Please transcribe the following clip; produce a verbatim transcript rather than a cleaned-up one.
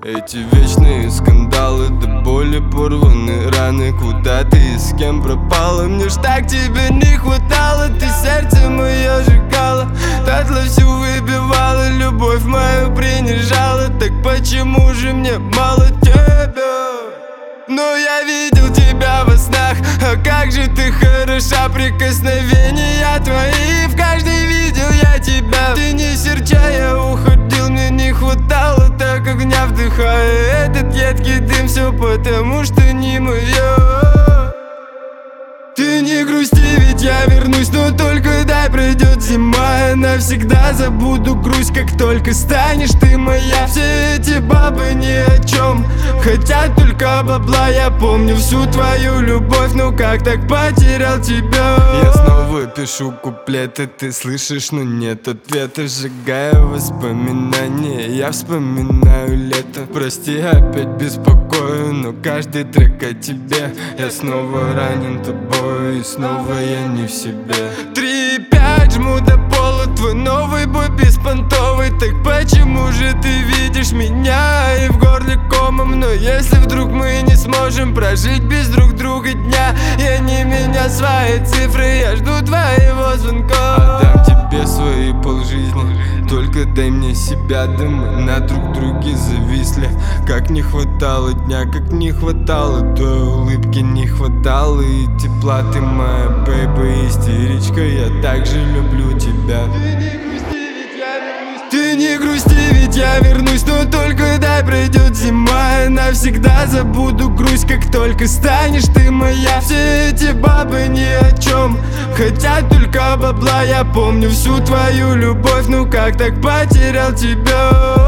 Эти вечные скандалы, до боли порваны раны. Куда ты и с кем пропала? Мне ж так тебя не хватало. Ты сердце мое сжигала, дотла всю выбивала, любовь мою принижала. Так почему же мне мало тебя? Но я видел тебя во снах, а как же ты хороша. Прикосновения твои, в каждой видел я тебя. Ты не серчая уходил, мне не хватало так огня. Вдыхая этот едкий дым, все потому что не мое. Ты не грусти, ведь я вернусь, но только дай пройдет зима. Я навсегда забуду грусть, как только станешь ты моя. Все эти бабы ни о чем, хотят только бабла. Я помню всю твою любовь, но как так потерял тебя? Я снова пишу куплеты, ты слышишь, но нет ответа. Сжигаю воспоминания, я вспоминаю лето. Прости, опять беспокою, но каждый трек о тебе. Я снова ранен тобой, и снова я не в себе. Три пять жму до пола, твой новый бой беспонтовый. Так почему же ты видишь меня и в горле комом? Но если вдруг мы не сможем прожить без друг друга дня, я не меня свои цифры, я жду твоего звонка. Отдам тебе свои полжизни, только дай мне себя. Да мы на друг друге зависли. Как не хватало дня, как не хватало той улыбки, не хватало и тепла. Ты моя бэйба, истеричка, я так же люблю тебя. Ты не грусти, ведь я вернусь, но только дай пройдет зима. Я навсегда забуду грусть, как только станешь ты моя. Все эти бабы ни о чем, хотят только бабла. Я помню всю твою любовь, ну как так потерял тебя?